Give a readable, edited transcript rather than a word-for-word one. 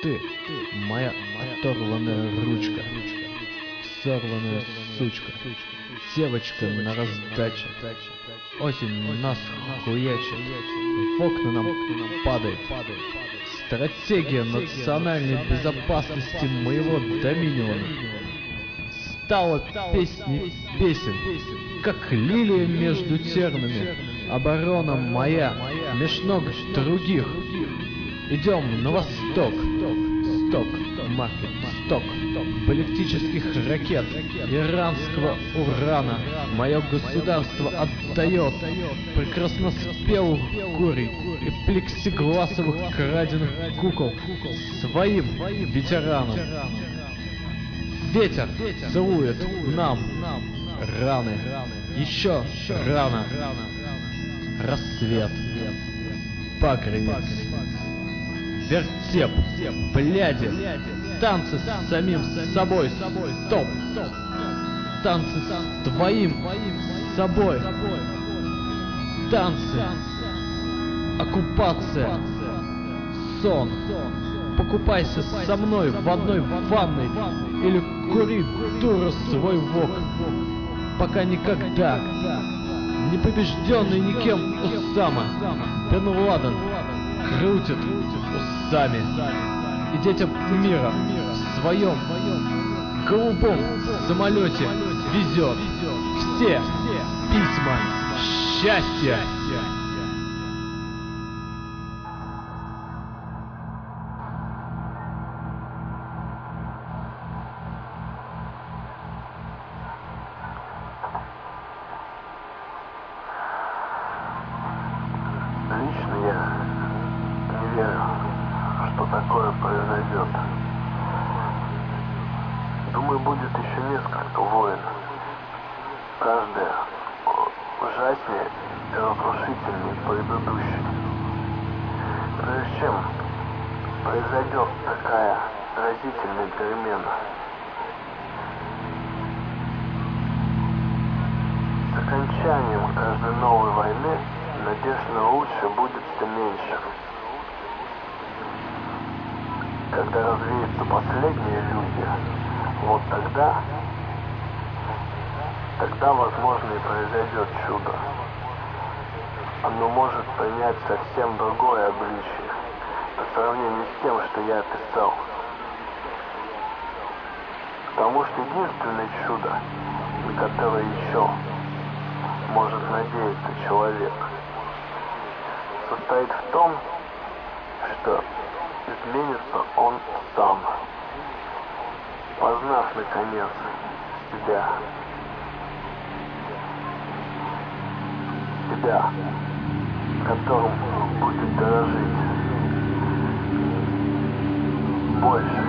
Ты, моя оторванная ручка, сорванная сучка, девочка на раздаче. Осень нас хуячит, в окна нам падает. Стратегия национальной безопасности моего доминиона стала песней песен, как лилия между тернами. Оборона моя меж ног других. Идем на восток, сток, маркет, сток, баллистических ракет, иранского урана. Мое государство отдает прекрасноспелых курей и плексигласовых краденых кукол своим ветеранам. Ветер целует нам раны, еще рано, рассвет, пагребец. Вертеп, бляди, танцы с самим собой, стоп, танцы с твоим собой, танцы, оккупация, сон, покупайся со мной в одной ванной или кури, дура, свой вок, пока никогда, непобежденный никем Усама Бен Ладен крутит усами, и детям мира в своем голубом самолете везет все письма счастья. Лично я не верю, что такое произойдет. Думаю, будет еще несколько войн. Каждая ужаснее и разрушительнее предыдущей. Прежде чем произойдет такая разительная перемена, с окончанием каждой новой войны надежд на лучшее будет все меньше. Когда развеется последняя иллюзия, вот тогда, возможно, и произойдет чудо. Оно может принять совсем другое обличие по сравнению с тем, что я описал. Потому что единственное чудо, на которое еще может надеяться человек, состоит в том, что изменится он сам, познав наконец себя, которым будет дорожить больше,